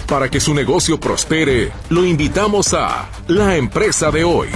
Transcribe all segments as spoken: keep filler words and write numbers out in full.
Para que su negocio prospere, lo invitamos a La Empresa de Hoy.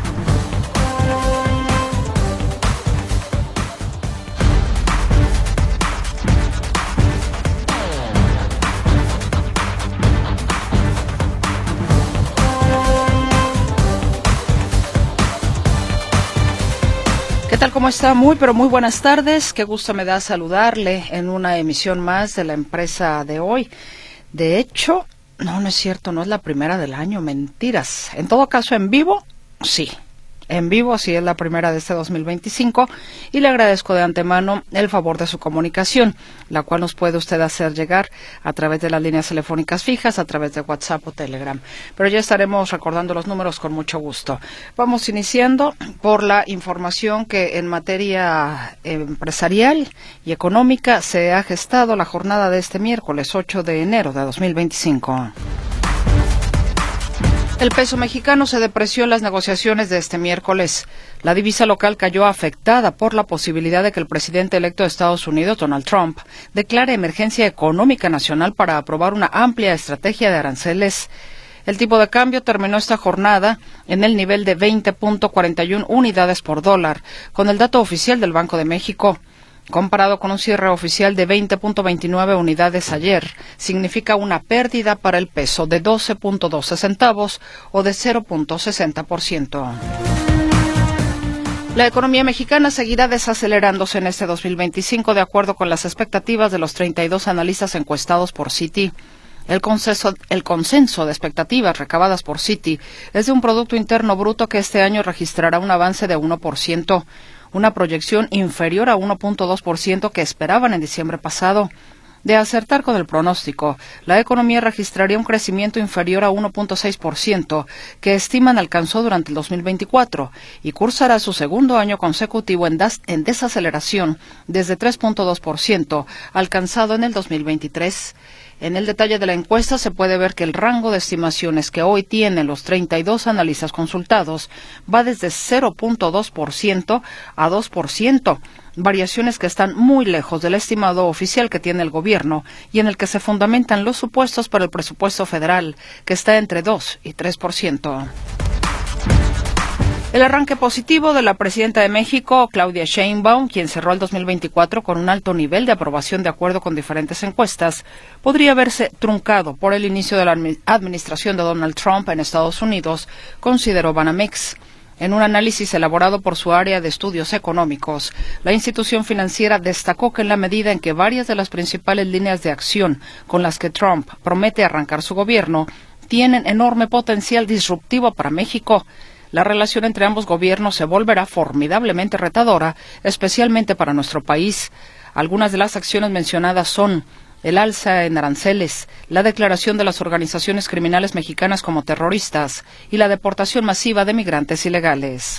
¿Qué tal? ¿Cómo está? Muy, pero muy buenas tardes. Qué gusto me da saludarle en una emisión más de La Empresa de Hoy. De hecho, no, no es cierto, no es la primera del año, mentiras. En todo caso, en vivo, sí. En vivo, sí es la primera de este dos mil veinticinco, y le agradezco de antemano el favor de su comunicación, la cual nos puede usted hacer llegar a través de las líneas telefónicas fijas, a través de WhatsApp o Telegram. Pero ya estaremos recordando los números con mucho gusto. Vamos iniciando por la información que en materia empresarial y económica se ha gestado la jornada de este miércoles ocho de enero de dos mil veinticinco. El peso mexicano se depreció en las negociaciones de este miércoles. La divisa local cayó afectada por la posibilidad de que el presidente electo de Estados Unidos, Donald Trump, declare emergencia económica nacional para aprobar una amplia estrategia de aranceles. El tipo de cambio terminó esta jornada en el nivel de veinte punto cuarenta y una unidades por dólar, con el dato oficial del Banco de México. Comparado con un cierre oficial de veinte punto veintinueve unidades ayer, significa una pérdida para el peso de doce punto doce centavos o de cero punto sesenta por ciento. La economía mexicana seguirá desacelerándose en este dos mil veinticinco de acuerdo con las expectativas de los treinta y dos analistas encuestados por Citi. El consenso, el consenso de expectativas recabadas por Citi es de un Producto Interno Bruto que este año registrará un avance de uno por ciento. Una proyección inferior a uno punto dos por ciento que esperaban en diciembre pasado. De acertar con el pronóstico, la economía registraría un crecimiento inferior a uno punto seis por ciento, que estiman alcanzó durante el dos mil veinticuatro, y cursará su segundo año consecutivo en, das, en desaceleración desde tres punto dos por ciento, alcanzado en el dos mil veintitrés. En el detalle de la encuesta se puede ver que el rango de estimaciones que hoy tienen los treinta y dos analistas consultados va desde cero punto dos por ciento a dos por ciento, variaciones que están muy lejos del estimado oficial que tiene el gobierno y en el que se fundamentan los supuestos para el presupuesto federal, que está entre dos y tres por ciento. El arranque positivo de la presidenta de México, Claudia Sheinbaum, quien cerró el dos mil veinticuatro con un alto nivel de aprobación de acuerdo con diferentes encuestas, podría verse truncado por el inicio de la administración de Donald Trump en Estados Unidos, consideró Banamex. En un análisis elaborado por su área de estudios económicos, la institución financiera destacó que en la medida en que varias de las principales líneas de acción con las que Trump promete arrancar su gobierno tienen enorme potencial disruptivo para México, la relación entre ambos gobiernos se volverá formidablemente retadora, especialmente para nuestro país. Algunas de las acciones mencionadas son el alza en aranceles, la declaración de las organizaciones criminales mexicanas como terroristas y la deportación masiva de migrantes ilegales.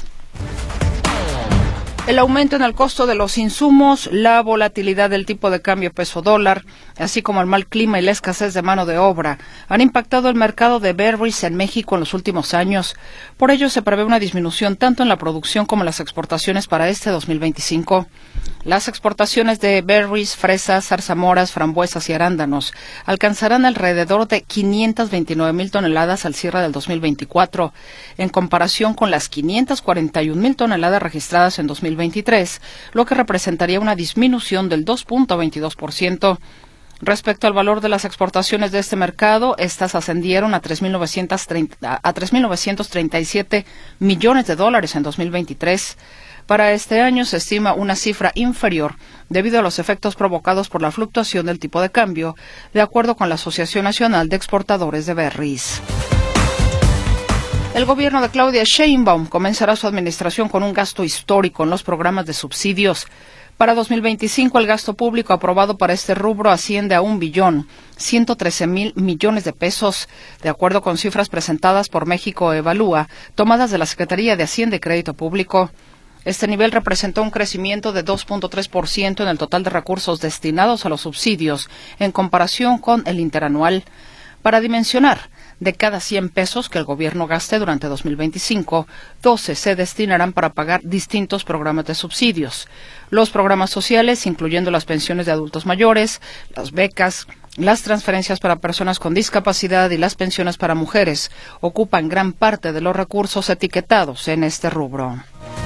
El aumento en el costo de los insumos, la volatilidad del tipo de cambio peso-dólar, así como el mal clima y la escasez de mano de obra, han impactado el mercado de berries en México en los últimos años. Por ello, se prevé una disminución tanto en la producción como en las exportaciones para este dos mil veinticinco. Las exportaciones de berries, fresas, zarzamoras, frambuesas y arándanos alcanzarán alrededor de quinientas veintinueve mil toneladas al cierre del dos mil veinticuatro, en comparación con las quinientas cuarenta y un mil toneladas registradas en dos mil veintitrés, lo que representaría una disminución del dos punto veintidós por ciento. Respecto al valor de las exportaciones de este mercado, estas ascendieron a tres mil novecientos treinta y siete millones de dólares en dos mil veintitrés. Para este año se estima una cifra inferior debido a los efectos provocados por la fluctuación del tipo de cambio, de acuerdo con la Asociación Nacional de Exportadores de Berries. El gobierno de Claudia Sheinbaum comenzará su administración con un gasto histórico en los programas de subsidios. Para dos mil veinticinco, el gasto público aprobado para este rubro asciende a un billón ciento trece mil millones de pesos, de acuerdo con cifras presentadas por México Evalúa, tomadas de la Secretaría de Hacienda y Crédito Público. Este nivel representó un crecimiento de dos punto tres por ciento en el total de recursos destinados a los subsidios en comparación con el interanual. Para dimensionar, de cada cien pesos que el gobierno gaste durante dos mil veinticinco, doce se destinarán para pagar distintos programas de subsidios. Los programas sociales, incluyendo las pensiones de adultos mayores, las becas, Las transferencias para personas con discapacidad y las pensiones para mujeres ocupan gran parte de los recursos etiquetados en este rubro.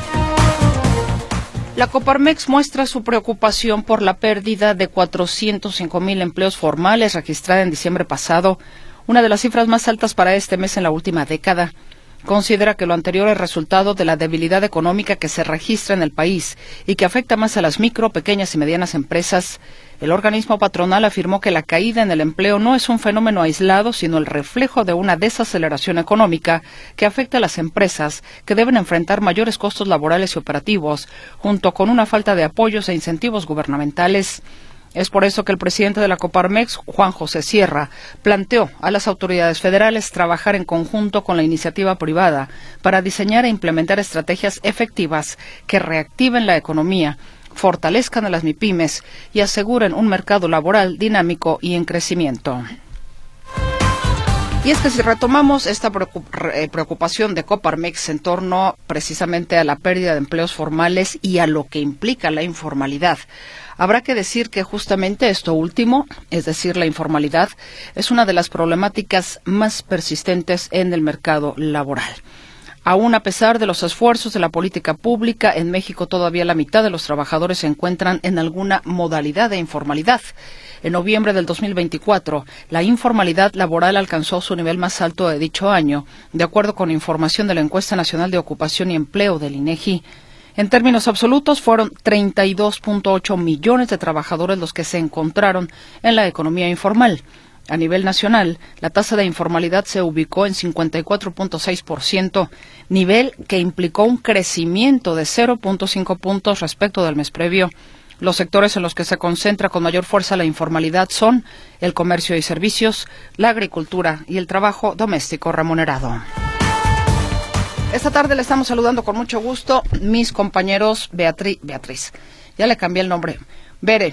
La Coparmex muestra su preocupación por la pérdida de cuatrocientos cinco mil empleos formales registrada en diciembre pasado, una de las cifras más altas para este mes en la última década. Considera que lo anterior es resultado de la debilidad económica que se registra en el país y que afecta más a las micro, pequeñas y medianas empresas. El organismo patronal afirmó que la caída en el empleo no es un fenómeno aislado, sino el reflejo de una desaceleración económica que afecta a las empresas, que deben enfrentar mayores costos laborales y operativos, junto con una falta de apoyos e incentivos gubernamentales. Es por eso que el presidente de la Coparmex, Juan José Sierra, planteó a las autoridades federales trabajar en conjunto con la iniciativa privada para diseñar e implementar estrategias efectivas que reactiven la economía, fortalezcan a las MIPYMES y aseguren un mercado laboral dinámico y en crecimiento. Y es que si retomamos esta preocupación de Coparmex en torno precisamente a la pérdida de empleos formales y a lo que implica la informalidad, habrá que decir que justamente esto último, es decir, la informalidad, es una de las problemáticas más persistentes en el mercado laboral. Aún a pesar de los esfuerzos de la política pública, en México todavía la mitad de los trabajadores se encuentran en alguna modalidad de informalidad. En noviembre del dos mil veinticuatro, la informalidad laboral alcanzó su nivel más alto de dicho año, de acuerdo con información de la Encuesta Nacional de Ocupación y Empleo del INEGI. En términos absolutos, fueron treinta y dos punto ocho millones de trabajadores los que se encontraron en la economía informal. A nivel nacional, la tasa de informalidad se ubicó en cincuenta y cuatro punto seis por ciento, nivel que implicó un crecimiento de cero punto cinco puntos respecto del mes previo. Los sectores en los que se concentra con mayor fuerza la informalidad son el comercio y servicios, la agricultura y el trabajo doméstico remunerado. Esta tarde le estamos saludando con mucho gusto mis compañeros Beatriz, Beatriz, ya le cambié el nombre, Bere.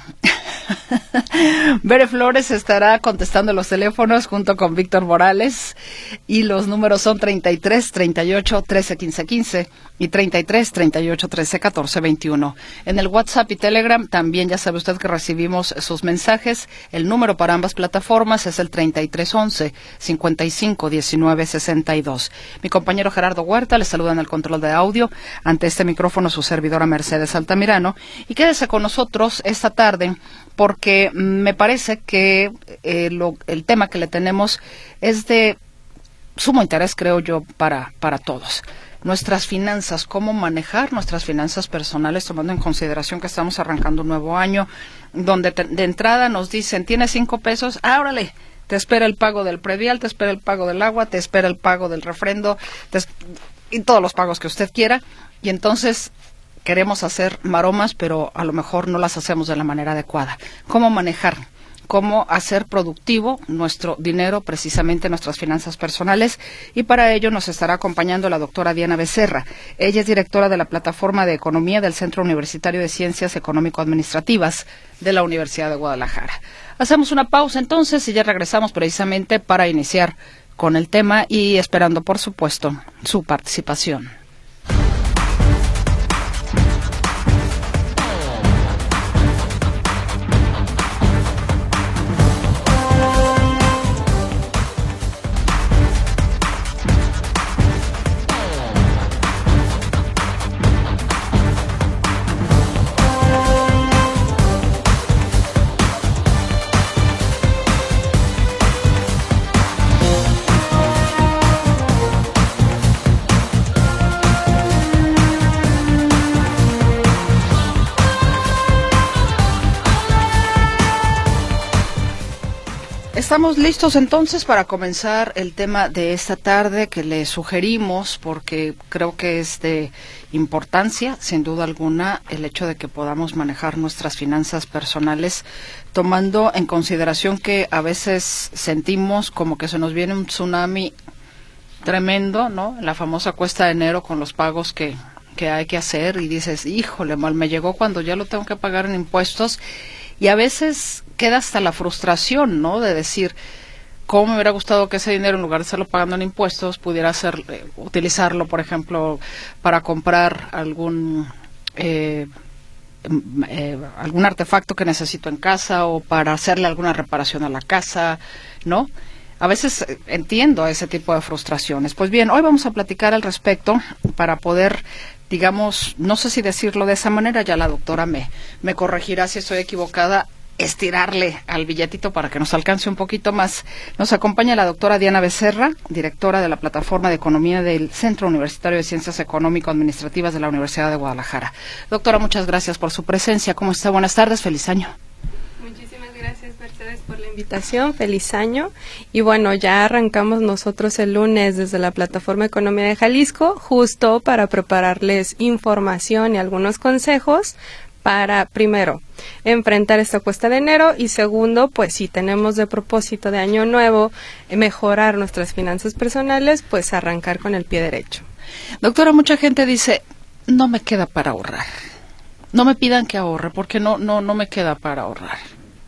Bere Flores estará contestando los teléfonos junto con Víctor Morales y los números son treinta y tres, treinta y ocho, trece, quince, quince y treinta y tres, treinta y ocho, trece, catorce, veintiuno. En el WhatsApp y Telegram también ya sabe usted que recibimos sus mensajes. El número para ambas plataformas es el treinta y tres, once, cincuenta y cinco, diecinueve, sesenta y dos. Mi compañero Gerardo Huerta le saluda en el control de audio. Ante este micrófono su servidora Mercedes Altamirano. Y quédese con nosotros esta tarde porque me parece que eh, lo, el tema que le tenemos es de sumo interés, creo yo, para, para todos. Nuestras finanzas, cómo manejar nuestras finanzas personales, tomando en consideración que estamos arrancando un nuevo año, donde te, de entrada nos dicen, ¿tienes cinco pesos? ¡Ah, órale! Te espera el pago del predial, te espera el pago del agua, te espera el pago del refrendo, te, y todos los pagos que usted quiera. Y entonces queremos hacer maromas, pero a lo mejor no las hacemos de la manera adecuada. ¿Cómo manejar? ¿Cómo hacer productivo nuestro dinero, precisamente nuestras finanzas personales? Y para ello nos estará acompañando la doctora Diana Becerra. Ella es directora de la Plataforma de Economía del Centro Universitario de Ciencias Económico-Administrativas de la Universidad de Guadalajara. Hacemos una pausa entonces y ya regresamos precisamente para iniciar con el tema y esperando, por supuesto, su participación. Estamos listos entonces para comenzar el tema de esta tarde que le sugerimos porque creo que es de importancia, sin duda alguna, el hecho de que podamos manejar nuestras finanzas personales tomando en consideración que a veces sentimos como que se nos viene un tsunami tremendo, ¿no? La famosa cuesta de enero con los pagos que, que hay que hacer y dices, híjole, mal me llegó cuando ya lo tengo que pagar en impuestos. Y a veces queda hasta la frustración, ¿no? De decir, ¿cómo me hubiera gustado que ese dinero, en lugar de estarlo pagando en impuestos, pudiera ser, eh, utilizarlo, por ejemplo, para comprar algún eh, eh, algún artefacto que necesito en casa o para hacerle alguna reparación a la casa, ¿no? A veces entiendo ese tipo de frustraciones. Pues bien, hoy vamos a platicar al respecto para poder, digamos, no sé si decirlo de esa manera, ya la doctora me, me corregirá si estoy equivocada, estirarle al billetito para que nos alcance un poquito más. Nos acompaña la doctora Diana Becerra, directora de la Plataforma de Economía del Centro Universitario de Ciencias Económico-Administrativas de la Universidad de Guadalajara. Doctora, muchas gracias por su presencia. ¿Cómo está? Buenas tardes, feliz año. Muchísimas gracias, Mercedes, por la invitación, feliz año. Y bueno, ya arrancamos nosotros el lunes desde la Plataforma Economía de Jalisco, justo para prepararles información y algunos consejos para, primero, enfrentar esta cuesta de enero y segundo, pues si tenemos de propósito de año nuevo mejorar nuestras finanzas personales, pues arrancar con el pie derecho. Doctora, mucha gente dice, no me queda para ahorrar. No me pidan que ahorre porque no, no, no me queda para ahorrar.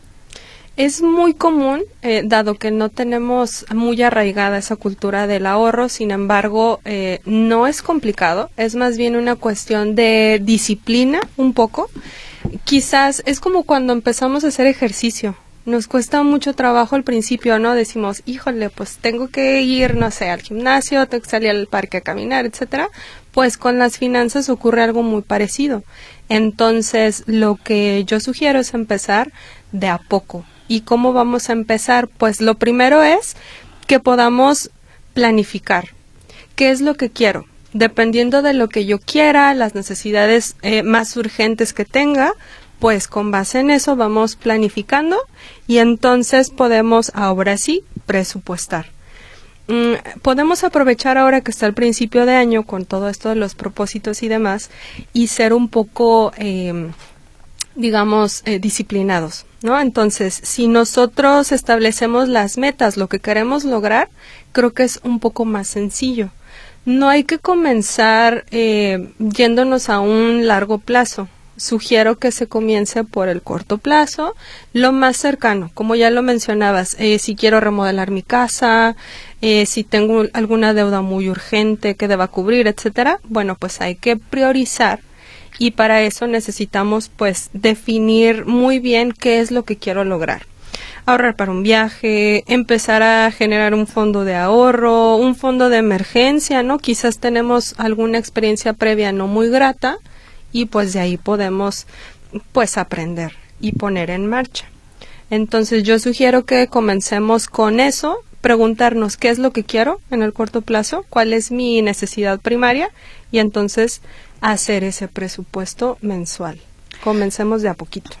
Es muy común, eh, dado que no tenemos muy arraigada esa cultura del ahorro, sin embargo, eh, no es complicado, es más bien una cuestión de disciplina un poco. Quizás es como cuando empezamos a hacer ejercicio. Nos cuesta mucho trabajo al principio, ¿no? Decimos, híjole, pues tengo que ir, no sé, al gimnasio, tengo que salir al parque a caminar, etcétera. Pues con las finanzas ocurre algo muy parecido. Entonces, lo que yo sugiero es empezar de a poco. ¿Y cómo vamos a empezar? Pues lo primero es que podamos planificar. ¿Qué es lo que quiero? Dependiendo de lo que yo quiera, las necesidades eh, más urgentes que tenga, pues con base en eso vamos planificando y entonces podemos ahora sí presupuestar. Mm, podemos aprovechar ahora que está el principio de año con todo esto de los propósitos y demás y ser un poco, eh, digamos, eh, disciplinados, ¿no? Entonces, si nosotros establecemos las metas, lo que queremos lograr, creo que es un poco más sencillo. No hay que comenzar eh, yéndonos a un largo plazo. Sugiero que se comience por el corto plazo, lo más cercano, como ya lo mencionabas, eh, si quiero remodelar mi casa, eh, si tengo alguna deuda muy urgente que deba cubrir, etcétera, bueno, pues hay que priorizar y para eso necesitamos pues definir muy bien qué es lo que quiero lograr. Ahorrar para un viaje, empezar a generar un fondo de ahorro, un fondo de emergencia, ¿no? Quizás tenemos alguna experiencia previa no muy grata y pues de ahí podemos pues aprender y poner en marcha. Entonces yo sugiero que comencemos con eso, preguntarnos qué es lo que quiero en el corto plazo, cuál es mi necesidad primaria y entonces hacer ese presupuesto mensual. Comencemos de a poquito.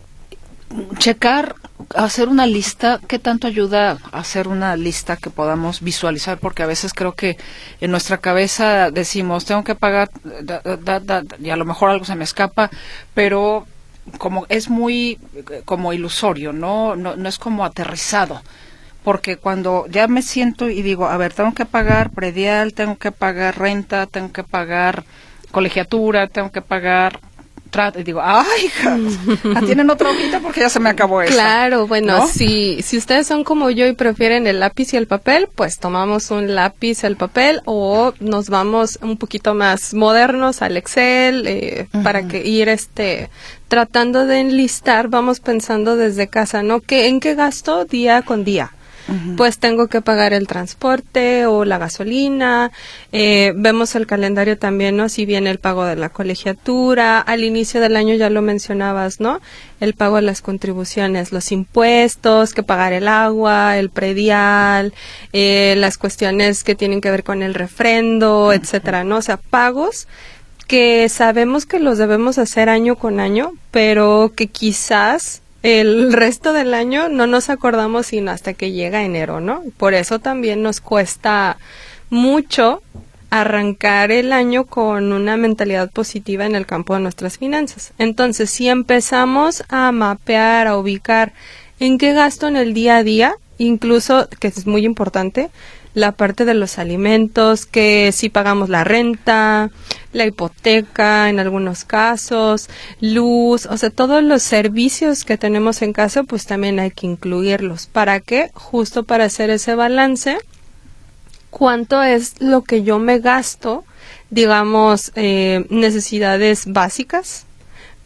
Checar, hacer una lista, ¿qué tanto ayuda a hacer una lista que podamos visualizar? Porque a veces creo que en nuestra cabeza decimos, tengo que pagar, da, da, da, y a lo mejor algo se me escapa, pero como es muy como ilusorio, ¿no? No, no es como aterrizado. Porque cuando ya me siento y digo, a ver, tengo que pagar predial, tengo que pagar renta, tengo que pagar colegiatura, tengo que pagar trato, y digo, ¡ay, hija! ¿Tienen otra hojita? Porque ya se me acabó esta. Claro, bueno, ¿no? si, si ustedes son como yo y prefieren el lápiz y el papel, pues tomamos un lápiz, el papel, o nos vamos un poquito más modernos al Excel, eh, uh-huh. para que ir este tratando de enlistar, vamos pensando desde casa, ¿no? ¿Qué, ¿En qué gasto día con día? Uh-huh. Pues tengo que pagar el transporte o la gasolina, eh, vemos el calendario también, ¿no? Si viene el pago de la colegiatura, al inicio del año ya lo mencionabas, ¿no? El pago de las contribuciones, los impuestos, que pagar el agua, el predial, eh, las cuestiones que tienen que ver con el refrendo, uh-huh. etcétera, ¿no? O sea, pagos que sabemos que los debemos hacer año con año, pero que quizás el resto del año no nos acordamos sino hasta que llega enero, ¿no? Por eso también nos cuesta mucho arrancar el año con una mentalidad positiva en el campo de nuestras finanzas. Entonces, si empezamos a mapear, a ubicar en qué gasto en el día a día, incluso, que es muy importante, la parte de los alimentos, que si pagamos la renta, la hipoteca en algunos casos, luz, o sea, todos los servicios que tenemos en casa, pues también hay que incluirlos. ¿Para qué? Justo para hacer ese balance. ¿Cuánto es lo que yo me gasto, digamos, eh, necesidades básicas?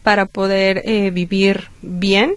para poder eh, vivir bien.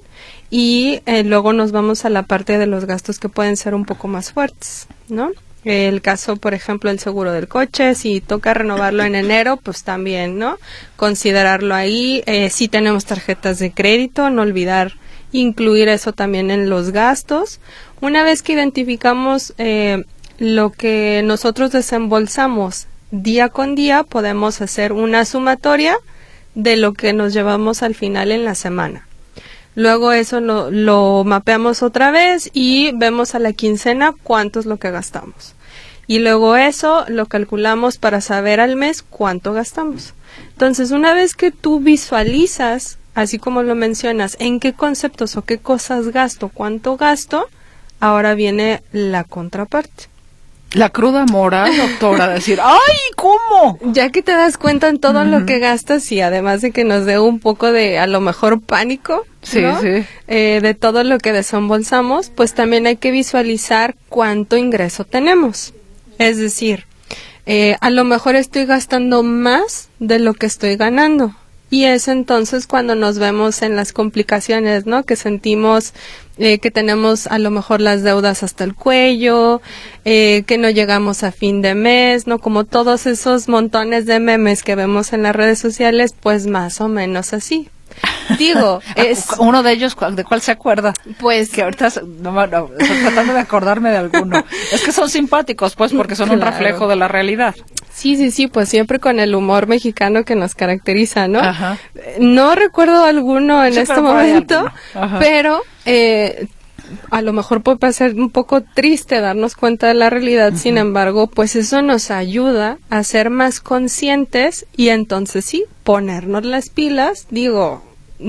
Y eh, luego nos vamos a la parte de los gastos que pueden ser un poco más fuertes, ¿no? El caso, por ejemplo, el seguro del coche, si toca renovarlo en enero, pues también, ¿no? Considerarlo ahí. Eh, si tenemos tarjetas de crédito, no olvidar incluir eso también en los gastos. Una vez que identificamos eh, lo que nosotros desembolsamos día con día, podemos hacer una sumatoria de lo que nos llevamos al final en la semana. Luego eso lo, lo mapeamos otra vez y vemos a la quincena cuánto es lo que gastamos. Y luego eso lo calculamos para saber al mes cuánto gastamos. Entonces, una vez que tú visualizas, así como lo mencionas, en qué conceptos o qué cosas gasto, cuánto gasto, ahora viene la contraparte. La cruda moral, doctora, decir, ¡ay, cómo! Ya que te das cuenta en todo uh-huh. lo que gastas y además de que nos dé un poco de, a lo mejor, pánico, sí, ¿no? sí. Eh, de todo lo que desembolsamos, pues también hay que visualizar cuánto ingreso tenemos. Es decir, eh, a lo mejor estoy gastando más de lo que estoy ganando. Y es entonces cuando nos vemos en las complicaciones, ¿no? Que sentimos eh, que tenemos a lo mejor las deudas hasta el cuello, eh, que no llegamos a fin de mes, ¿no? Como todos esos montones de memes que vemos en las redes sociales, pues más o menos así. Digo, es... Uno de ellos, ¿de cuál se acuerda? Pues... Que ahorita, no, no, estoy tratando de acordarme de alguno. Es que son simpáticos, pues, porque son claro. un reflejo de la realidad. Sí, sí, sí, pues siempre con el humor mexicano que nos caracteriza, ¿no? Ajá. No recuerdo alguno en sí, este momento, pero eh, a lo mejor puede ser un poco triste darnos cuenta de la realidad, uh-huh. sin embargo, pues eso nos ayuda a ser más conscientes y entonces sí, ponernos las pilas, digo,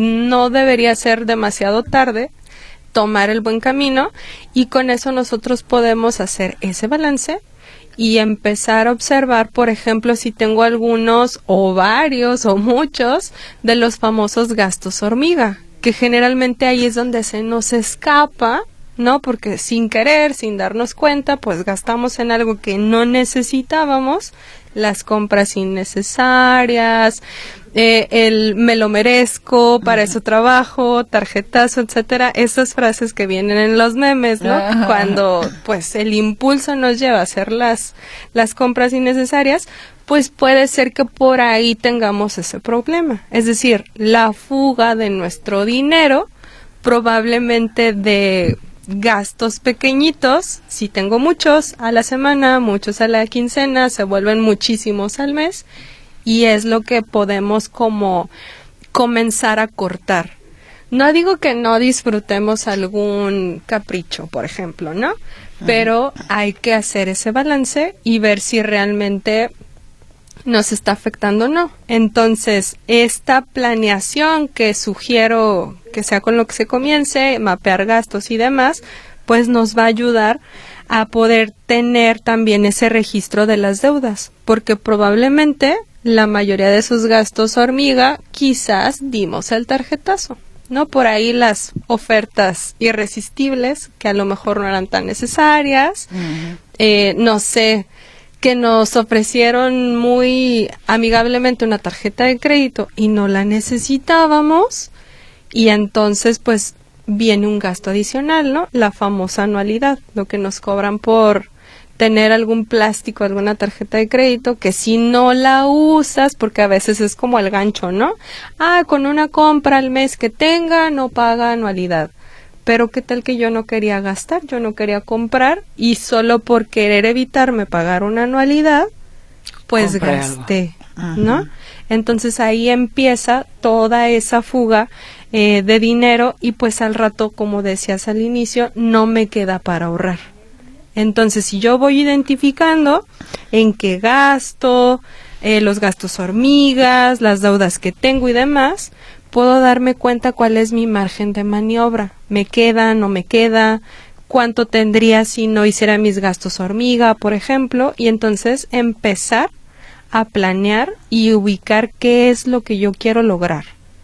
no debería ser demasiado tarde, tomar el buen camino y con eso nosotros podemos hacer ese balance y empezar a observar, por ejemplo, si tengo algunos o varios o muchos de los famosos gastos hormiga, que generalmente ahí es donde se nos escapa, ¿no? Porque sin querer, sin darnos cuenta, pues gastamos en algo que no necesitábamos, las compras innecesarias, eh, el me lo merezco, para eso trabajo, tarjetazo, etcétera, esas frases que vienen en los memes, ¿no? Ajá. Cuando pues el impulso nos lleva a hacer las, las compras innecesarias, pues puede ser que por ahí tengamos ese problema. Es decir, la fuga de nuestro dinero, probablemente de gastos pequeñitos, si tengo muchos a la semana, muchos a la quincena, se vuelven muchísimos al mes y es lo que podemos como comenzar a cortar. No digo que no disfrutemos algún capricho, por ejemplo, ¿no? Pero hay que hacer ese balance y ver si realmente nos está afectando o no. Entonces, esta planeación que sugiero que sea con lo que se comience, mapear gastos y demás, pues nos va a ayudar a poder tener también ese registro de las deudas, porque probablemente la mayoría de esos gastos hormiga quizás dimos el tarjetazo, ¿no? Por ahí las ofertas irresistibles que a lo mejor no eran tan necesarias, uh-huh. eh, no sé, que nos ofrecieron muy amigablemente una tarjeta de crédito y no la necesitábamos y entonces pues viene un gasto adicional, ¿no? La famosa anualidad, lo que nos cobran por tener algún plástico, alguna tarjeta de crédito, que si no la usas, porque a veces es como el gancho, ¿no? Ah, con una compra al mes que tenga, no paga anualidad. Pero qué tal que yo no quería gastar, yo no quería comprar y solo por querer evitarme pagar una anualidad, pues Compré gasté, algo. ¿no? Entonces ahí empieza toda esa fuga eh, de dinero y pues al rato, como decías al inicio, no me queda para ahorrar. Entonces si yo voy identificando en qué gasto, eh, los gastos hormigas, las deudas que tengo y demás, puedo darme cuenta cuál es mi margen de maniobra. ¿Me queda, no me queda? ¿Cuánto tendría si no hiciera mis gastos hormiga, por ejemplo? Y entonces empezar a planear y ubicar qué es lo que yo quiero lograr.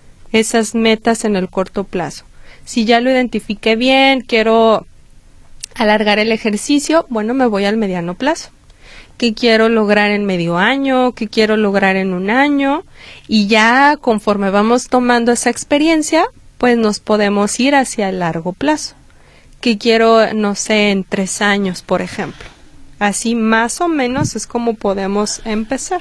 Esas metas en el corto plazo. Si ya lo identifiqué bien, quiero alargar el ejercicio, bueno, me voy al mediano plazo. qué quiero lograr en medio año, qué quiero lograr en un año, y ya conforme vamos tomando esa experiencia, pues nos podemos ir hacia el largo plazo. Que quiero, no sé, en tres años, por ejemplo. Así más o menos es como podemos empezar.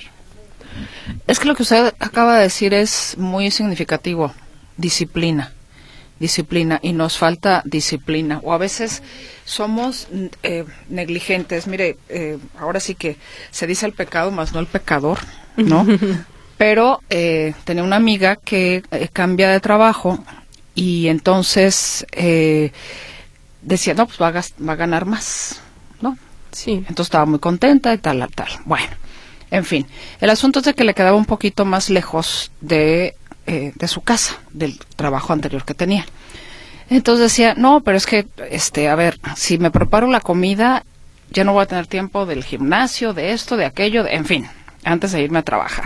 Es que lo que usted acaba de decir es muy significativo. Disciplina. Disciplina. Y nos falta disciplina. O a veces somos eh, negligentes. Mire, eh, ahora sí que se dice el pecado, más no el pecador, ¿no? Pero eh, tenía una amiga que eh, cambia de trabajo y entonces... Eh, decía, no, pues va a, gast- va a ganar más, ¿no? Sí. Entonces estaba muy contenta y tal, tal, tal. Bueno, en fin. El asunto es de que le quedaba un poquito más lejos de, eh, de su casa, del trabajo anterior que tenía. Entonces decía, no, pero es que, este, a ver, si me preparo la comida, ya no voy a tener tiempo del gimnasio, de esto, de aquello, de, en fin, antes de irme a trabajar.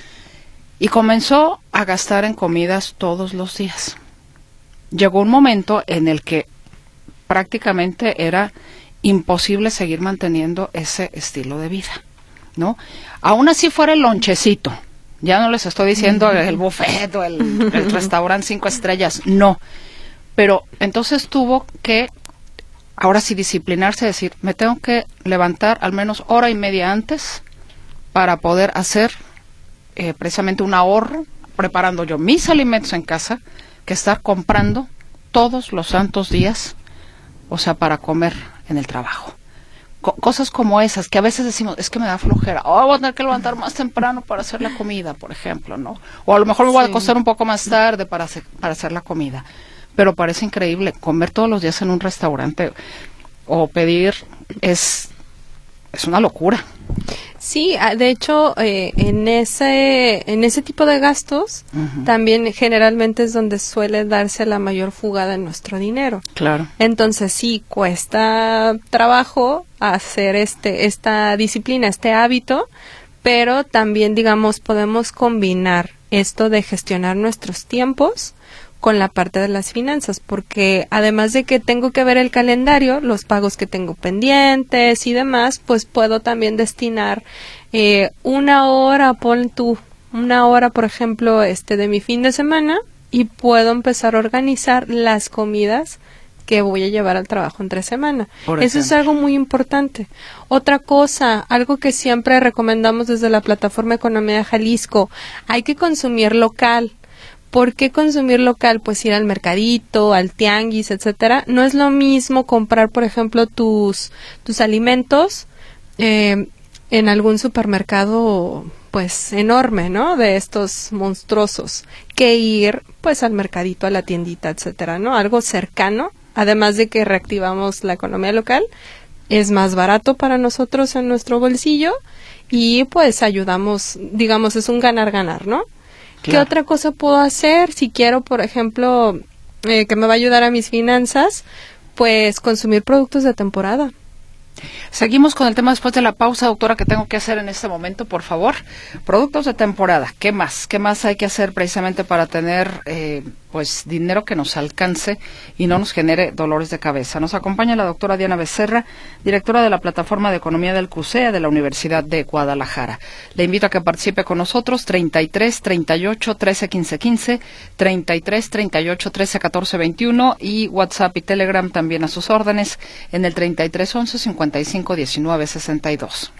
Y comenzó a gastar en comidas todos los días. Llegó un momento en el que prácticamente era imposible seguir manteniendo ese estilo de vida, ¿no? Aún así fuera el lonchecito, ya no les estoy diciendo uh-huh. el buffet o el, el restaurante cinco estrellas, no. Pero entonces tuvo que, ahora sí, disciplinarse, decir, me tengo que levantar al menos hora y media antes para poder hacer eh, precisamente un ahorro, preparando yo mis alimentos en casa, que estar comprando todos los santos días, o sea, para comer en el trabajo. Co- cosas como esas, que a veces decimos, es que me da flojera, oh, voy a tener que levantar más temprano para hacer la comida, por ejemplo, ¿no? O a lo mejor me voy sí. a acostar un poco más tarde para hacer, para hacer la comida. Pero parece increíble, comer todos los días en un restaurante o pedir es, es una locura. Sí, de hecho, eh, en ese en ese tipo de gastos, uh-huh. también generalmente es donde suele darse la mayor fuga de nuestro dinero. Claro. Entonces sí, cuesta trabajo hacer este esta disciplina, este hábito, pero también, digamos, podemos combinar esto de gestionar nuestros tiempos con la parte de las finanzas, porque además de que tengo que ver el calendario, los pagos que tengo pendientes y demás, pues puedo también destinar eh, una hora, pon tú, una hora, por ejemplo, este de mi fin de semana, y puedo empezar a organizar las comidas que voy a llevar al trabajo entre semana. Eso es algo muy importante. Otra cosa, algo que siempre recomendamos desde la plataforma Economía Jalisco, hay que consumir local. ¿Por qué consumir local? Pues ir al mercadito, al tianguis, etcétera. No es lo mismo comprar, por ejemplo, tus tus alimentos eh, en algún supermercado, pues, enorme, ¿no? De estos monstruosos, que ir, pues, al mercadito, a la tiendita, etcétera, ¿no? Algo cercano, además de que reactivamos la economía local, es más barato para nosotros en nuestro bolsillo y, pues, ayudamos, digamos, es un ganar-ganar, ¿no? Claro. ¿Qué otra cosa puedo hacer? Si quiero, por ejemplo, eh, que me va a ayudar a mis finanzas, pues consumir productos de temporada. Seguimos con el tema después de la pausa, doctora, que tengo que hacer en este momento, por favor. Productos de temporada, ¿qué más? ¿Qué más hay que hacer precisamente para tener eh, pues dinero que nos alcance y no nos genere dolores de cabeza? Nos acompaña la doctora Diana Becerra, directora de la Plataforma de Economía del CUSEA de la Universidad de Guadalajara. Le invito a que participe con nosotros, treinta y tres, treinta y ocho, trece, quince, quince, treinta y tres, treinta y ocho, trece, catorce, veintiuno y WhatsApp y Telegram también a sus órdenes en el treinta y tres, once, cincuenta y cinco, diecinueve, sesenta y dos.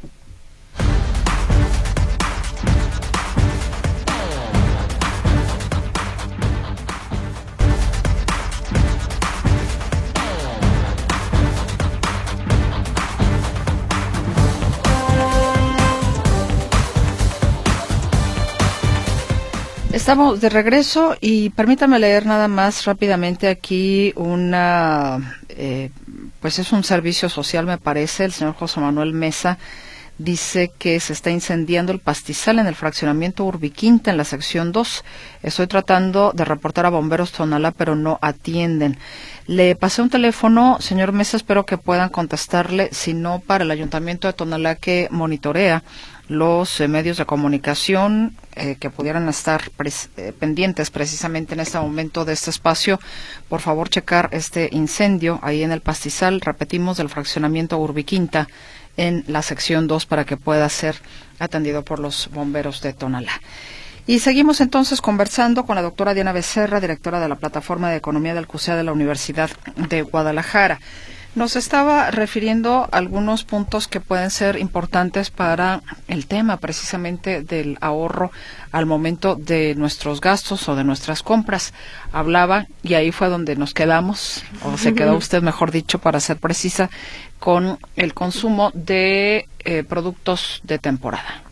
Estamos de regreso y permítame leer nada más rápidamente aquí una, eh, pues es un servicio social, me parece. El señor José Manuel Mesa dice que se está incendiando el pastizal en el fraccionamiento Urbiquinta, en la sección dos. Estoy tratando de reportar a Bomberos Tonalá, pero no atienden. Le pasé un teléfono, señor Mesa, espero que puedan contestarle, si no, para el Ayuntamiento de Tonalá, que monitorea los eh, medios de comunicación eh, que pudieran estar pres eh, pendientes precisamente en este momento de este espacio. Por favor, checar este incendio ahí en el pastizal, repetimos, del fraccionamiento Urbiquinta, en la sección dos para que pueda ser atendido por los bomberos de Tonalá. Y seguimos entonces conversando con la doctora Diana Becerra, directora de la Plataforma de Economía del C U S E A de la Universidad de Guadalajara. Nos estaba refiriendo a algunos puntos que pueden ser importantes para el tema precisamente del ahorro al momento de nuestros gastos o de nuestras compras. Hablaba, y ahí fue donde nos quedamos, o se quedó usted, mejor dicho, para ser precisa, con el consumo de eh, productos de temporada.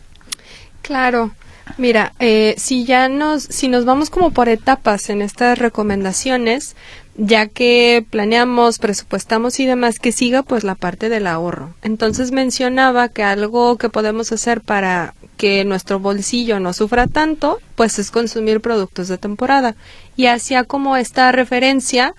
Claro. Mira, eh, si ya nos, si nos vamos como por etapas en estas recomendaciones, ya que planeamos, presupuestamos y demás, que siga pues la parte del ahorro. Entonces mencionaba que algo que podemos hacer para que nuestro bolsillo no sufra tanto, pues es consumir productos de temporada. Y hacía como esta referencia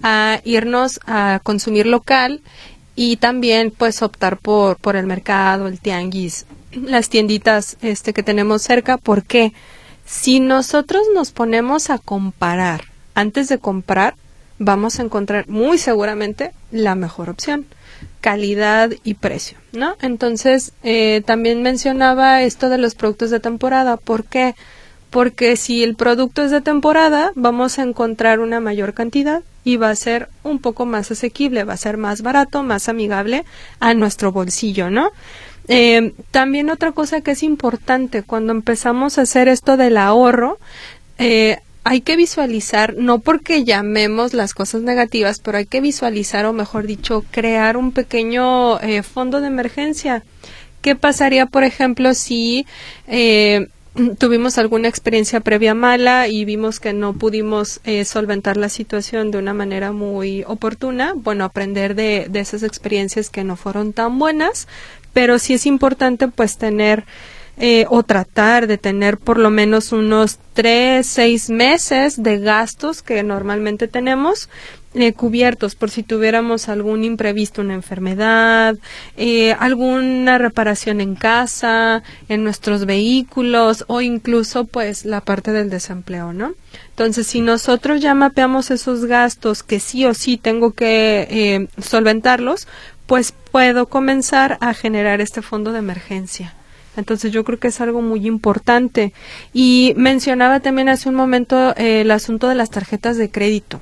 a irnos a consumir local y también pues optar por, por el mercado, el tianguis, las tienditas este que tenemos cerca. Porque si nosotros nos ponemos a comparar antes de comprar, vamos a encontrar muy seguramente la mejor opción, calidad y precio, ¿no? Entonces, eh, también mencionaba esto de los productos de temporada. ¿Por qué? Porque si el producto es de temporada, vamos a encontrar una mayor cantidad y va a ser un poco más asequible, va a ser más barato, más amigable a nuestro bolsillo, ¿no? Eh, también otra cosa que es importante cuando empezamos a hacer esto del ahorro, eh, hay que visualizar, no porque llamemos las cosas negativas, pero hay que visualizar, o mejor dicho, crear un pequeño eh, fondo de emergencia. ¿Qué pasaría, por ejemplo, si eh, tuvimos alguna experiencia previa mala y vimos que no pudimos eh, solventar la situación de una manera muy oportuna? Bueno, aprender de, de esas experiencias que no fueron tan buenas, pero sí es importante pues tener eh, o tratar de tener por lo menos unos tres, seis meses de gastos que normalmente tenemos eh, cubiertos por si tuviéramos algún imprevisto, una enfermedad, eh, alguna reparación en casa, en nuestros vehículos o incluso pues la parte del desempleo, ¿no? Entonces, si nosotros ya mapeamos esos gastos que sí o sí tengo que eh, solventarlos, pues puedo comenzar a generar este fondo de emergencia. Entonces yo creo que es algo muy importante. Y mencionaba también hace un momento eh, el asunto de las tarjetas de crédito.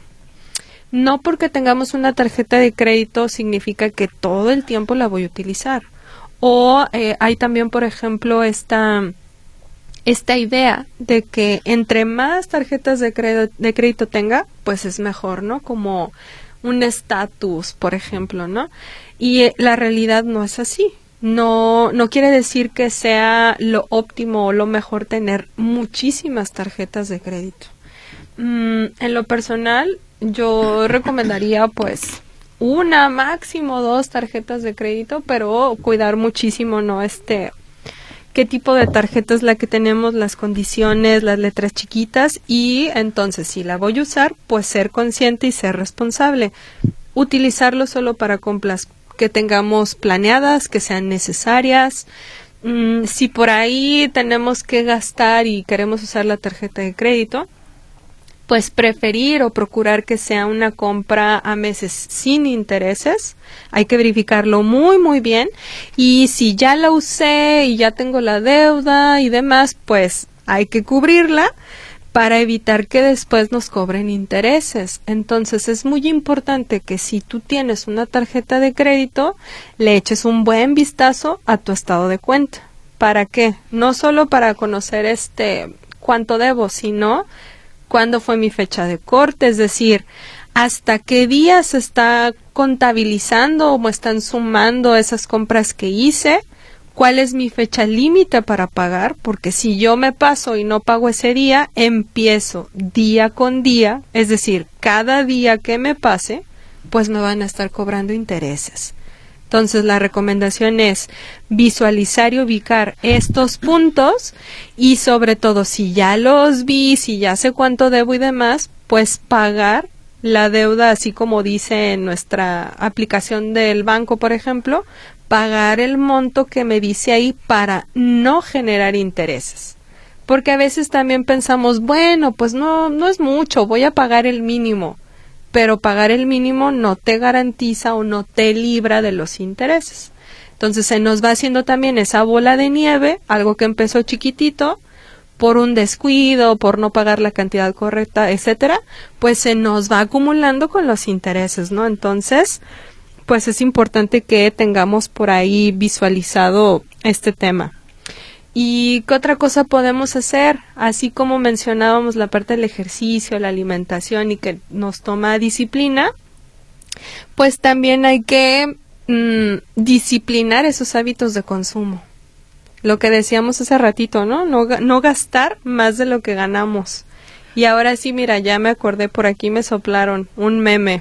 No porque tengamos una tarjeta de crédito significa que todo el tiempo la voy a utilizar. O eh, hay también, por ejemplo, esta, esta idea de que entre más tarjetas de crédito, de crédito tenga, pues es mejor, ¿no? Como un estatus, por ejemplo, ¿no? Y eh, la realidad no es así. No, no quiere decir que sea lo óptimo o lo mejor tener muchísimas tarjetas de crédito. Mm, en lo personal, yo recomendaría pues una, máximo dos tarjetas de crédito, pero cuidar muchísimo, ¿no? Este, qué tipo de tarjeta es la que tenemos, las condiciones, las letras chiquitas, y entonces si la voy a usar, pues ser consciente y ser responsable. Utilizarlo solo para compras que tengamos planeadas, que sean necesarias. Mm, si por ahí tenemos que gastar y queremos usar la tarjeta de crédito, pues preferir o procurar que sea una compra a meses sin intereses. Hay que verificarlo muy muy bien, y si ya la usé y ya tengo la deuda y demás, pues hay que cubrirla para evitar que después nos cobren intereses. Entonces es muy importante que si tú tienes una tarjeta de crédito, le eches un buen vistazo a tu estado de cuenta. ¿Para qué? No solo para conocer este cuánto debo, sino cuándo fue mi fecha de corte, es decir, hasta qué día se está contabilizando o me están sumando esas compras que hice, cuál es mi fecha límite para pagar, porque si yo me paso y no pago ese día, empiezo día con día, es decir, cada día que me pase, pues me van a estar cobrando intereses. Entonces la recomendación es visualizar y ubicar estos puntos, y sobre todo si ya los vi, si ya sé cuánto debo y demás, pues pagar la deuda, así como dice en nuestra aplicación del banco, por ejemplo, pagar el monto que me dice ahí para no generar intereses. Porque a veces también pensamos, bueno, pues no, no es mucho, voy a pagar el mínimo. pero pagar el mínimo no te garantiza o no te libra de los intereses. Entonces se nos va haciendo también esa bola de nieve, algo que empezó chiquitito, por un descuido, por no pagar la cantidad correcta, etcétera, pues se nos va acumulando con los intereses, ¿no? Entonces, pues es importante que tengamos por ahí visualizado este tema. ¿Y qué otra cosa podemos hacer? Así como mencionábamos la parte del ejercicio, la alimentación y que nos toma disciplina, pues también hay que mmm, disciplinar esos hábitos de consumo. Lo que decíamos hace ratito, ¿no? No, no gastar más de lo que ganamos. Y ahora sí, mira, ya me acordé, por aquí me soplaron un meme.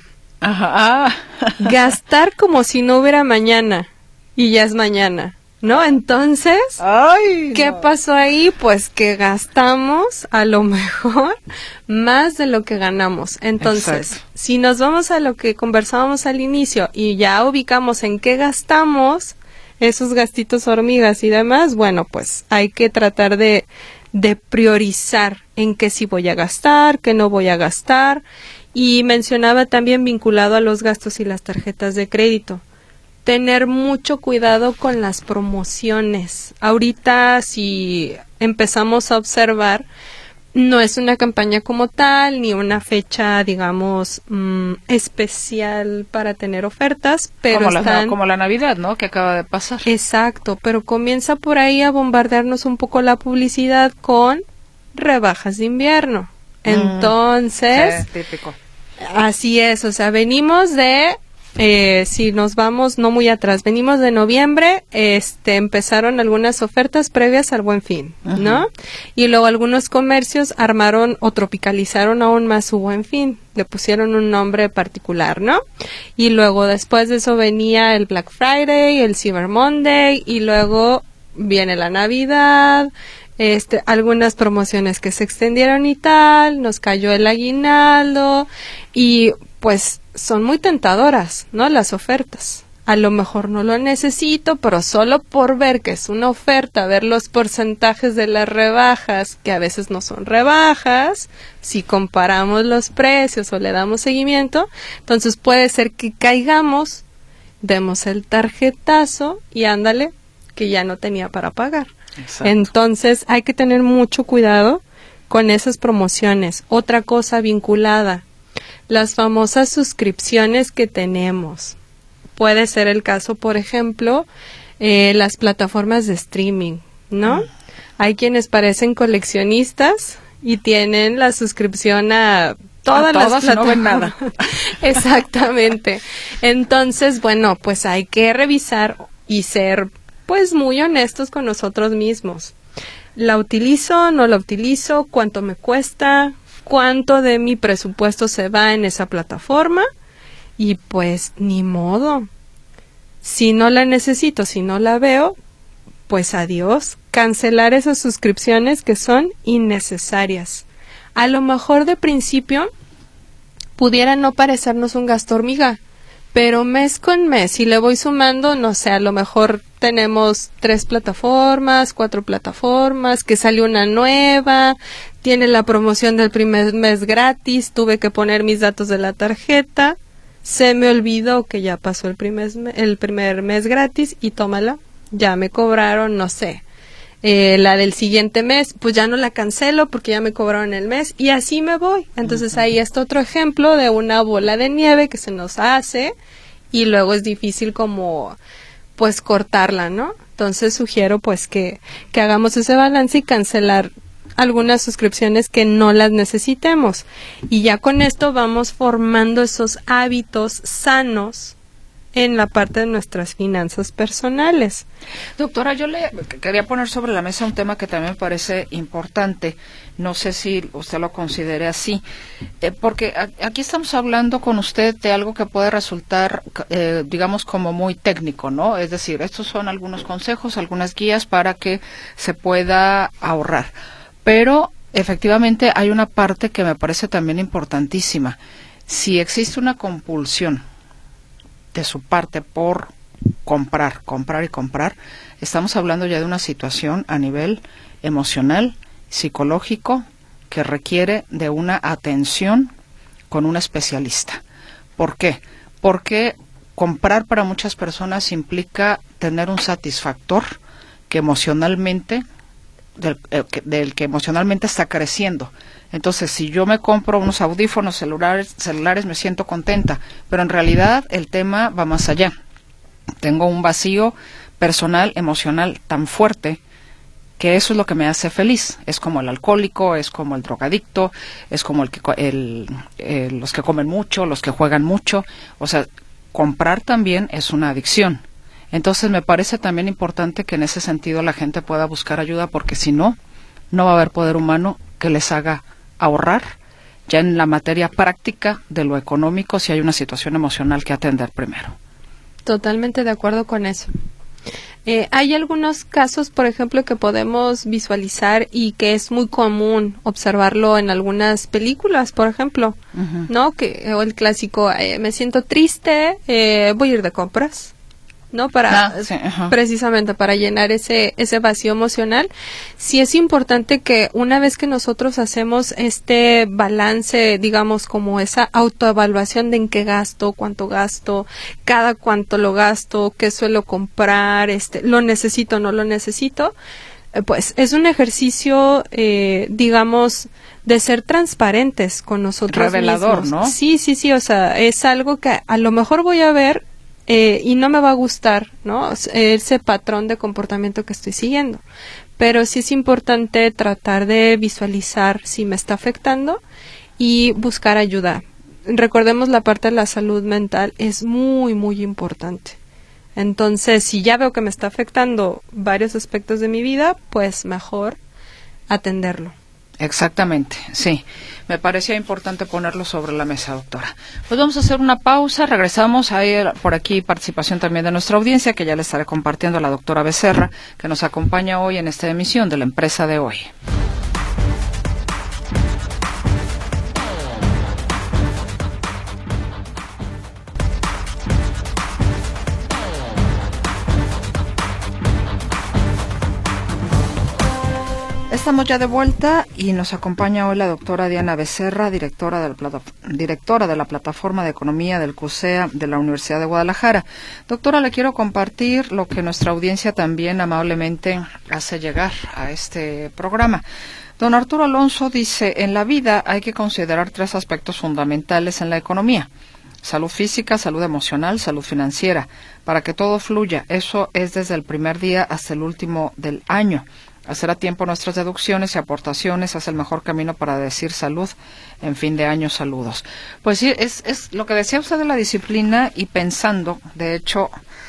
Ajá. Gastar como si no hubiera mañana y ya es mañana, ¿no? Entonces, Ay, ¿qué no. pasó ahí? Pues que gastamos a lo mejor más de lo que ganamos. Entonces, Exacto. si nos vamos a lo que conversábamos al inicio y ya ubicamos en qué gastamos esos gastitos hormigas y demás, bueno, pues hay que tratar de, de priorizar en qué sí voy a gastar, qué no voy a gastar. Y mencionaba también vinculado a los gastos y las tarjetas de crédito. Tener mucho cuidado con las promociones. Ahorita, si empezamos a observar, no es una campaña como tal, ni una fecha, digamos, mmm, especial para tener ofertas, pero como, están... la, como la Navidad, ¿no? Que acaba de pasar. Exacto, pero comienza por ahí a bombardearnos un poco la publicidad con rebajas de invierno. Entonces, sí, típico. Así es, o sea, venimos de, eh, si nos vamos no muy atrás, venimos de noviembre, este, empezaron algunas ofertas previas al Buen Fin, uh-huh. ¿no? Y luego algunos comercios armaron o tropicalizaron aún más su Buen Fin, le pusieron un nombre particular, ¿no? Y luego después de eso venía el Black Friday, el Cyber Monday, y luego viene la Navidad, Este, algunas promociones que se extendieron y tal, nos cayó el aguinaldo y pues son muy tentadoras, ¿no? Las ofertas. A lo mejor no lo necesito, pero solo por ver que es una oferta, ver los porcentajes de las rebajas, que a veces no son rebajas, si comparamos los precios o le damos seguimiento, entonces puede ser que caigamos, demos el tarjetazo y ándale, que ya no tenía para pagar. Exacto. Entonces hay que tener mucho cuidado con esas promociones. Otra cosa vinculada, las famosas suscripciones que tenemos. Puede ser el caso, por ejemplo, eh, las plataformas de streaming, ¿no? Mm. Hay quienes parecen coleccionistas y tienen la suscripción a todas, a todas las plataformas. No ven nada. Exactamente. Entonces, bueno, pues hay que revisar y ser pues muy honestos con nosotros mismos. ¿La utilizo? ¿No la utilizo? ¿Cuánto me cuesta? ¿Cuánto de mi presupuesto se va en esa plataforma? Y pues ni modo. Si no la necesito, si no la veo, pues adiós. Cancelar esas suscripciones que son innecesarias. A lo mejor de principio pudiera no parecernos un gasto hormiga, pero mes con mes, si le voy sumando, no sé, a lo mejor tenemos tres plataformas, cuatro plataformas, que salió una nueva, tiene la promoción del primer mes gratis, tuve que poner mis datos de la tarjeta, se me olvidó que ya pasó el primer, el primer mes gratis y tómala, ya me cobraron, no sé, eh, la del siguiente mes, pues ya no la cancelo porque ya me cobraron el mes y así me voy. Entonces uh-huh. ahí está otro ejemplo de una bola de nieve que se nos hace y luego es difícil como pues cortarla, ¿no? Entonces sugiero pues que, que hagamos ese balance y cancelar algunas suscripciones que no las necesitemos. Y ya con esto vamos formando esos hábitos sanos en la parte de nuestras finanzas personales. Doctora, yo le quería poner sobre la mesa un tema que también me parece importante. No sé si usted lo considere así, eh, porque a, aquí estamos hablando con usted de algo que puede resultar, eh, digamos, como muy técnico, ¿no? Es decir, estos son algunos consejos, algunas guías para que se pueda ahorrar. Pero, efectivamente, hay una parte que me parece también importantísima. Si existe una compulsión de su parte por comprar, comprar y comprar, estamos hablando ya de una situación a nivel emocional, psicológico, que requiere de una atención con un especialista. ¿Por qué? Porque comprar para muchas personas implica tener un satisfactor que emocionalmente, del, del que emocionalmente está creciendo. Entonces, si yo me compro unos audífonos celulares, celulares, me siento contenta, pero en realidad el tema va más allá. Tengo un vacío personal, emocional tan fuerte que eso es lo que me hace feliz. Es como el alcohólico, es como el drogadicto, es como el que el, el, los que comen mucho, los que juegan mucho. O sea, comprar también es una adicción. Entonces me parece también importante que en ese sentido la gente pueda buscar ayuda, porque si no, no va a haber poder humano que les haga ahorrar ya en la materia práctica de lo económico si hay una situación emocional que atender primero. Totalmente de acuerdo con eso. Eh, hay algunos casos, por ejemplo, que podemos visualizar y que es muy común observarlo en algunas películas, por ejemplo, uh-huh. ¿no? Que o el clásico, eh, me siento triste, eh, voy a ir de compras, ¿no? Para ah, sí, uh-huh. precisamente para llenar ese ese vacío emocional. Sí es importante que una vez que nosotros hacemos este balance, digamos, como esa autoevaluación de en qué gasto, cuánto gasto, cada cuánto lo gasto, qué suelo comprar, este, lo necesito, no lo necesito, eh, pues es un ejercicio, eh, digamos, de ser transparentes con nosotros revelador, mismos. ¿no? Sí, sí, sí, o sea, es algo que a lo mejor voy a ver Eh, y no me va a gustar, ¿no? Ese patrón de comportamiento que estoy siguiendo. Pero sí es importante tratar de visualizar si me está afectando y buscar ayuda. Recordemos, la parte de la salud mental es muy, muy importante. Entonces, si ya veo que me está afectando varios aspectos de mi vida, pues mejor atenderlo. Exactamente, sí. Me parecía importante ponerlo sobre la mesa, doctora. Pues vamos a hacer una pausa, regresamos. Hay por aquí participación también de nuestra audiencia, que ya le estaré compartiendo a la doctora Becerra, que nos acompaña hoy en esta emisión de La Empresa de Hoy. Estamos ya de vuelta y nos acompaña hoy la doctora Diana Becerra, directora de la, plata, directora de la Plataforma de Economía del CUSEA de la Universidad de Guadalajara. Doctora, le quiero compartir lo que nuestra audiencia también amablemente hace llegar a este programa. Don Arturo Alonso dice, en la vida hay que considerar tres aspectos fundamentales en la economía: salud física, salud emocional, salud financiera, para que todo fluya. Eso es desde el primer día hasta el último del año. Hacer a tiempo nuestras deducciones y aportaciones es el mejor camino para decir salud en fin de año. Saludos. Pues sí, es, es lo que decía usted de la disciplina, y pensando, de hecho,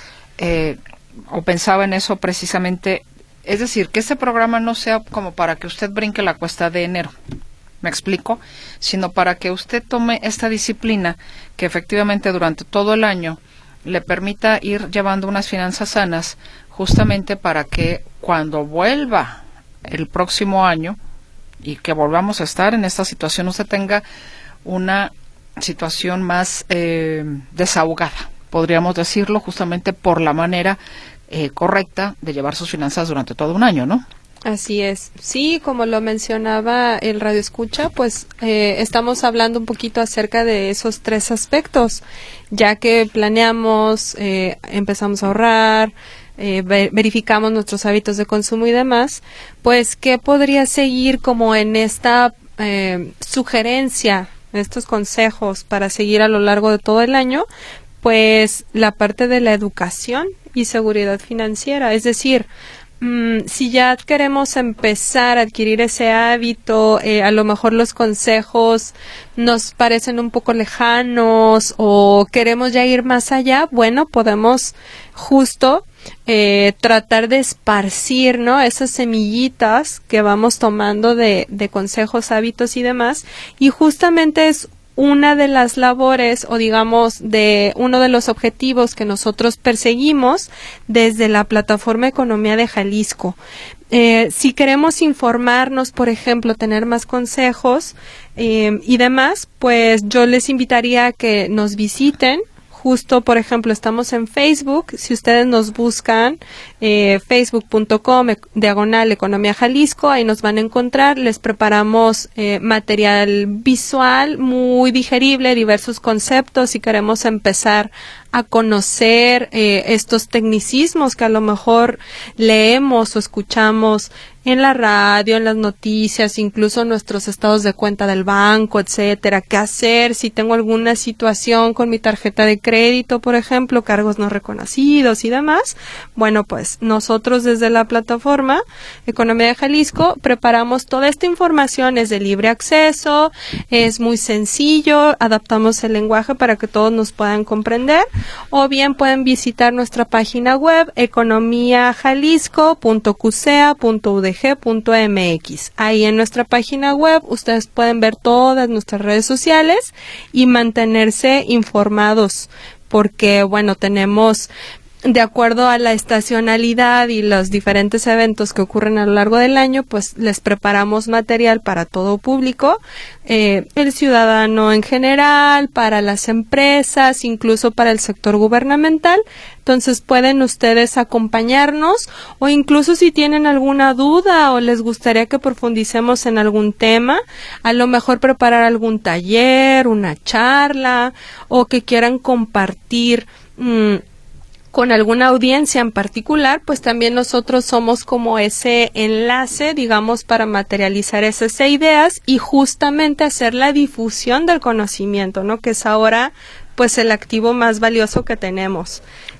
eh, o pensaba en eso precisamente, es decir, que este programa no sea como para que usted brinque la cuesta de enero, ¿me explico? Sino para que usted tome esta disciplina que efectivamente durante todo el año le permita ir llevando unas finanzas sanas, justamente para que cuando vuelva el próximo año y que volvamos a estar en esta situación, usted tenga una situación más eh, desahogada, podríamos decirlo, justamente por la manera eh, correcta de llevar sus finanzas durante todo un año, ¿no? Así es. Sí, como lo mencionaba el Radio Escucha, pues eh, estamos hablando un poquito acerca de esos tres aspectos, ya que planeamos, eh, empezamos a ahorrar, eh, ver, verificamos nuestros hábitos de consumo y demás, pues ¿qué podría seguir como en esta eh, sugerencia, estos consejos para seguir a lo largo de todo el año? Pues la parte de la educación y seguridad financiera, es decir, Mm, si ya queremos empezar a adquirir ese hábito, eh, a lo mejor los consejos nos parecen un poco lejanos o queremos ya ir más allá, bueno, podemos justo eh, tratar de esparcir, ¿no?, esas semillitas que vamos tomando de, de consejos, hábitos y demás, y justamente es una de las labores, o digamos, de uno de los objetivos que nosotros perseguimos desde la Plataforma Economía de Jalisco. Eh, si queremos informarnos, por ejemplo, tener más consejos eh, y demás, pues yo les invitaría a que nos visiten justo, por ejemplo, estamos en Facebook. Si ustedes nos buscan, eh, facebook punto com, diagonal Economía Jalisco, ahí nos van a encontrar. Les preparamos eh, material visual muy digerible, diversos conceptos, si queremos empezar a conocer eh, estos tecnicismos que a lo mejor leemos o escuchamos en la radio, en las noticias, incluso nuestros estados de cuenta del banco, etcétera. ¿Qué hacer si tengo alguna situación con mi tarjeta de crédito, por ejemplo, cargos no reconocidos y demás? Bueno, pues nosotros desde la plataforma Economía de Jalisco preparamos toda esta información, es de libre acceso, es muy sencillo, adaptamos el lenguaje para que todos nos puedan comprender, o bien pueden visitar nuestra página web economía jalisco punto q c a punto u d g punto m x. Ahí en nuestra página web ustedes pueden ver todas nuestras redes sociales y mantenerse informados, porque bueno, tenemos, de acuerdo a la estacionalidad y los diferentes eventos que ocurren a lo largo del año, pues les preparamos material para todo público, eh, el ciudadano en general, para las empresas, incluso para el sector gubernamental. Entonces pueden ustedes acompañarnos, o incluso si tienen alguna duda o les gustaría que profundicemos en algún tema, a lo mejor preparar algún taller, una charla, o que quieran compartir mmm, con alguna audiencia en particular, pues también nosotros somos como ese enlace, digamos, para materializar esas ideas y justamente hacer la difusión del conocimiento, ¿no? Que es ahora, pues, el activo más valioso que tenemos.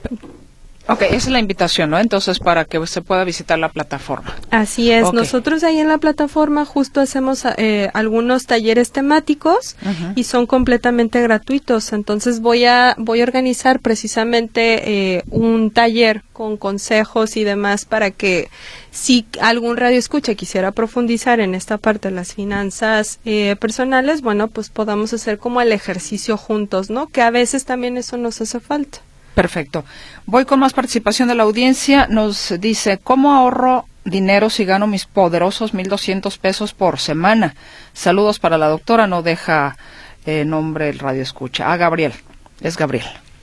Ok, esa es la invitación, ¿no? Entonces, para que se pueda visitar la plataforma. Así es. Okay. Nosotros ahí en la plataforma justo hacemos eh, algunos talleres temáticos uh-huh. y son completamente gratuitos. Entonces, voy a voy a organizar precisamente eh, un taller con consejos y demás para que si algún radioescucha quisiera profundizar en esta parte de las finanzas eh, personales, bueno, pues podamos hacer como el ejercicio juntos, ¿no? Que a veces también eso nos hace falta. Perfecto. Voy con más participación de la audiencia. Nos dice, ¿cómo ahorro dinero si gano mis poderosos mil doscientos pesos por semana? Saludos para la doctora. No deja eh, nombre el radio escucha. Ah, Gabriel. Es Gabriel.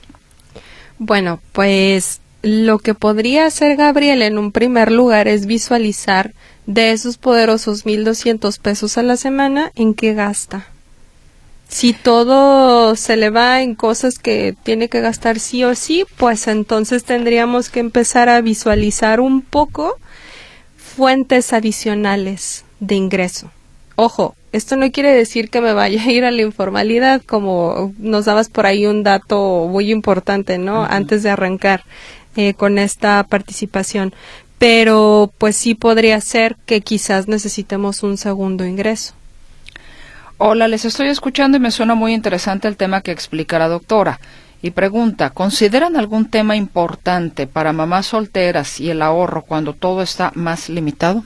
Bueno, pues lo que podría hacer Gabriel en un primer lugar es visualizar de esos poderosos mil doscientos pesos a la semana en qué gasta. Si todo se le va en cosas que tiene que gastar sí o sí, pues entonces tendríamos que empezar a visualizar un poco fuentes adicionales de ingreso. Ojo, esto no quiere decir que me vaya a ir a la informalidad, como nos dabas por ahí un dato muy importante, ¿no? Uh-huh. Antes de arrancar eh, con esta participación. Pero pues sí podría ser que quizás necesitemos un segundo ingreso. Hola, les estoy escuchando y me suena muy interesante el tema que explica la doctora. Y pregunta, ¿consideran algún tema importante para mamás solteras y el ahorro cuando todo está más limitado?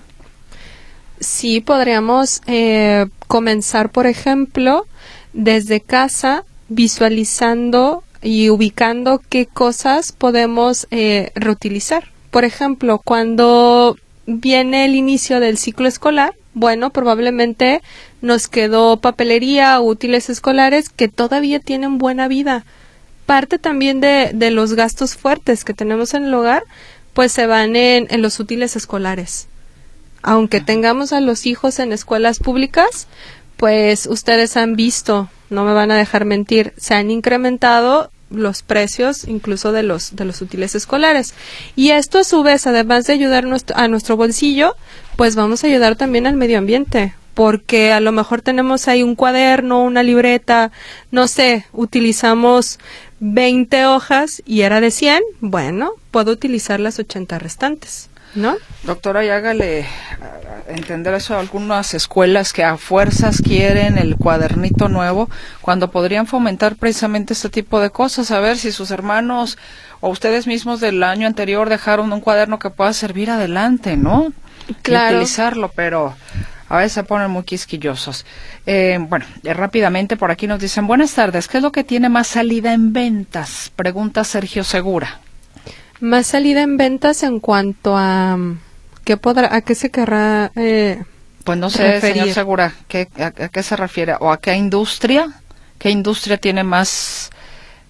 Sí, podríamos eh, comenzar, por ejemplo, desde casa, visualizando y ubicando qué cosas podemos eh, reutilizar. Por ejemplo, cuando viene el inicio del ciclo escolar, bueno, probablemente nos quedó papelería o útiles escolares que todavía tienen buena vida. Parte también de, de los gastos fuertes que tenemos en el hogar, pues se van en, en los útiles escolares. Aunque tengamos a los hijos en escuelas públicas, pues ustedes han visto, no me van a dejar mentir, se han incrementado los precios incluso de los de los útiles escolares. Y esto a su vez, además de ayudar nuestro, a nuestro bolsillo, pues vamos a ayudar también al medio ambiente, porque a lo mejor tenemos ahí un cuaderno, una libreta, no sé, utilizamos veinte hojas y era de cien, bueno, puedo utilizar las ochenta restantes, ¿no? Doctora, y hágale entender eso a algunas escuelas que a fuerzas quieren el cuadernito nuevo, cuando podrían fomentar precisamente este tipo de cosas, a ver si sus hermanos o ustedes mismos del año anterior dejaron un cuaderno que pueda servir adelante, ¿no? Claro. Y utilizarlo, pero a veces se ponen muy quisquillosos. Eh, bueno, eh, rápidamente por aquí nos dicen, buenas tardes, ¿qué es lo que tiene más salida en ventas? Pregunta Sergio Segura. Más salida en ventas en cuanto a qué podrá, a qué se querrá eh, pues no sé, referir. Señor Segura, ¿qué, a, a qué se refiere? ¿O a qué industria? ¿Qué industria tiene más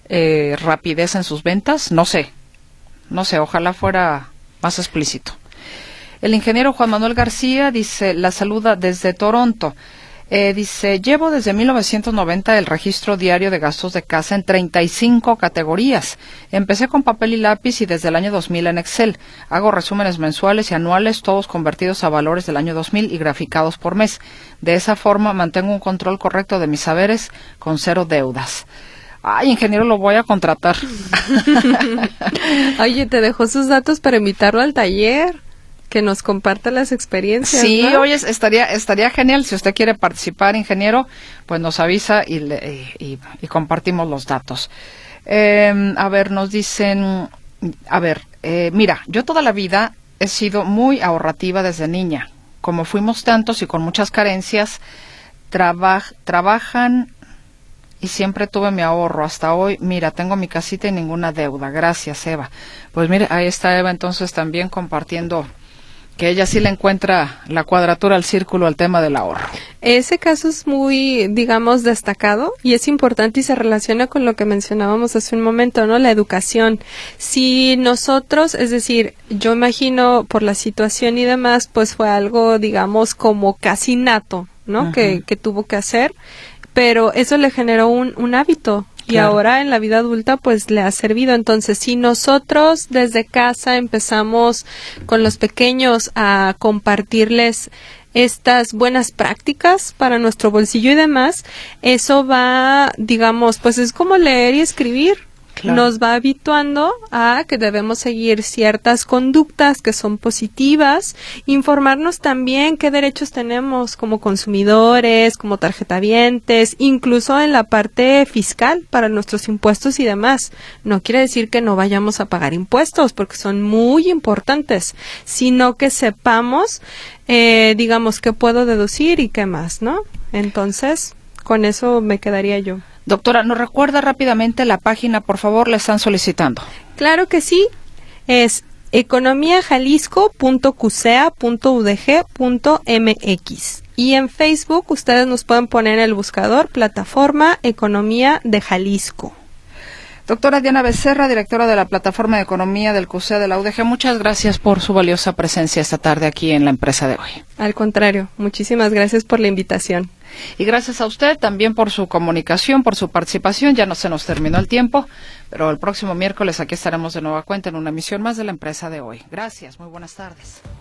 eh, rapidez en sus ventas, no sé, no sé, ojalá fuera más explícito. El ingeniero Juan Manuel García dice, la saluda desde Toronto. Eh, dice, llevo desde mil novecientos noventa el registro diario de gastos de casa en treinta y cinco categorías. Empecé con papel y lápiz y desde el año dos mil en Excel. Hago resúmenes mensuales y anuales, todos convertidos a valores del año dos mil y graficados por mes. De esa forma mantengo un control correcto de mis saberes con cero deudas. Ay, ingeniero, lo voy a contratar. Oye, te dejó sus datos para invitarlo al taller. Que nos comparta las experiencias. Sí, ¿no? oye, estaría estaría genial. Si usted quiere participar, ingeniero, pues nos avisa y, le, y, y, y compartimos los datos. Eh, a ver, nos dicen, a ver, eh, mira, yo toda la vida he sido muy ahorrativa desde niña. Como fuimos tantos y con muchas carencias, traba, trabajan y siempre tuve mi ahorro. Hasta hoy, mira, tengo mi casita y ninguna deuda. Gracias, Eva. Pues mire, ahí está Eva entonces también compartiendo que ella sí le encuentra la cuadratura al círculo al tema del ahorro. Ese caso es muy, digamos, destacado y es importante y se relaciona con lo que mencionábamos hace un momento, ¿no? La educación. Si nosotros, es decir, yo imagino por la situación y demás, pues fue algo, digamos, como casi nato, ¿no? Uh-huh. Que, que tuvo que hacer, pero eso le generó un, un hábito. Y claro. Ahora en la vida adulta pues le ha servido. Entonces, si nosotros desde casa empezamos con los pequeños a compartirles estas buenas prácticas para nuestro bolsillo y demás, eso va, digamos, pues es como leer y escribir. Claro. Nos va habituando a que debemos seguir ciertas conductas que son positivas, informarnos también qué derechos tenemos como consumidores, como tarjetavientes, incluso en la parte fiscal para nuestros impuestos y demás. No quiere decir que no vayamos a pagar impuestos porque son muy importantes, sino que sepamos, eh, digamos, qué puedo deducir y qué más, ¿no? Entonces, con eso me quedaría yo. Doctora, ¿nos recuerda rápidamente la página, por favor? Le están solicitando. Claro que sí. Es economía jalisco punto cusea punto u d g punto m x. Y en Facebook ustedes nos pueden poner en el buscador Plataforma Economía de Jalisco. Doctora Diana Becerra, directora de la Plataforma de Economía del CUSEA de la U D G, muchas gracias por su valiosa presencia esta tarde aquí en la empresa de hoy. Al contrario, muchísimas gracias por la invitación. Y gracias a usted también por su comunicación, por su participación. Ya no se nos terminó el tiempo, pero el próximo miércoles aquí estaremos de nueva cuenta en una emisión más de la empresa de hoy. Gracias, muy buenas tardes.